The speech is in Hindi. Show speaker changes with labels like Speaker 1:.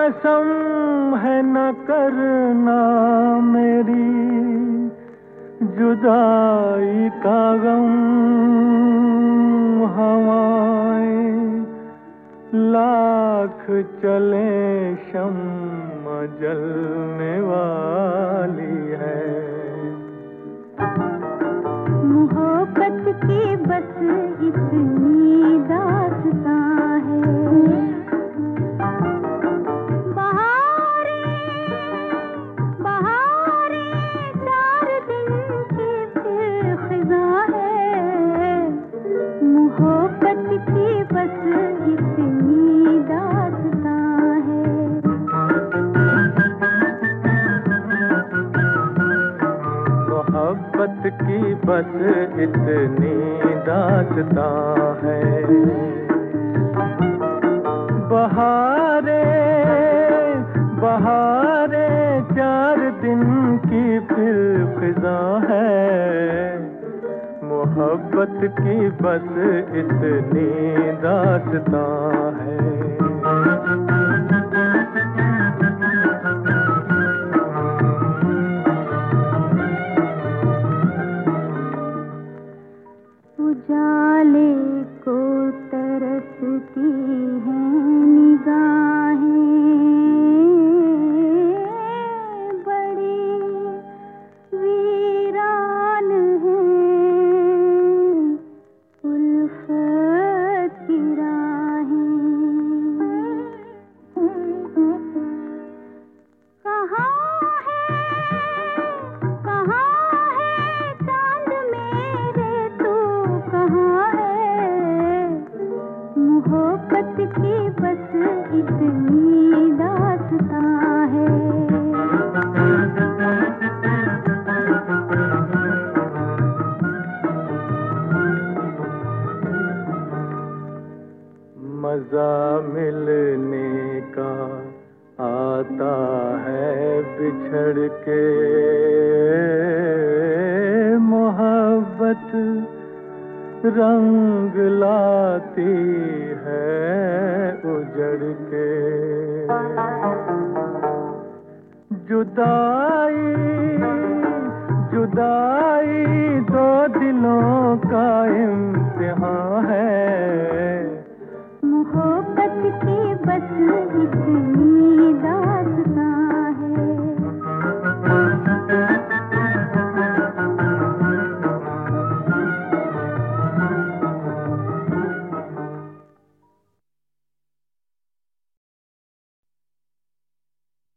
Speaker 1: कसम है न करना मेरी जुदाई का गम। हवाएं लाख चले शम्मा जलने वाली है।
Speaker 2: मोहब्बत की बस इतनी दास्तां है।
Speaker 1: मोहब्बत की बस इतनी दास्तां है। बहारे बहारे 4 दिन की फिर खिज़ा है। मोहब्बत की बस इतनी दास्तां है।
Speaker 2: उजाले को तरसती हैं निगाहें, बड़ी वीरान हैं उल्फत की राहें। मोहब्बत की बस इतनी दास्तां है।
Speaker 1: मजा मिलने का आता है बिछड़ के। मोहब्बत रंग लाती है उजड़ के। जुदाई जुदाई 2 दिलों का इम्तिहान है।
Speaker 2: मोहब्बत की बस इतनी